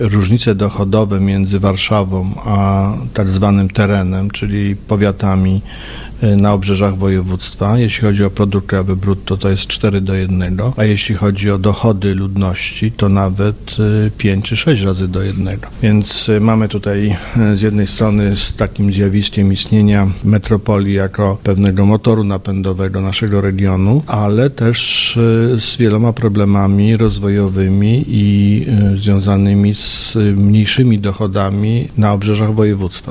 różnice dochodowe między Warszawą a tak zwanym terenem, czyli powiatami na obrzeżach województwa. Jeśli chodzi o produkt krajowy brutto, to jest 4:1, a jeśli chodzi o dochody ludności, to nawet 5 czy 6 razy do 1. Więc mamy tutaj z jednej strony z takim zjawiskiem istnienia metropolii jako pewnego motoru napędowego naszego regionu, ale też z wieloma problemami rozwojowymi i związanymi z mniejszymi dochodami na obrzeżach województwa.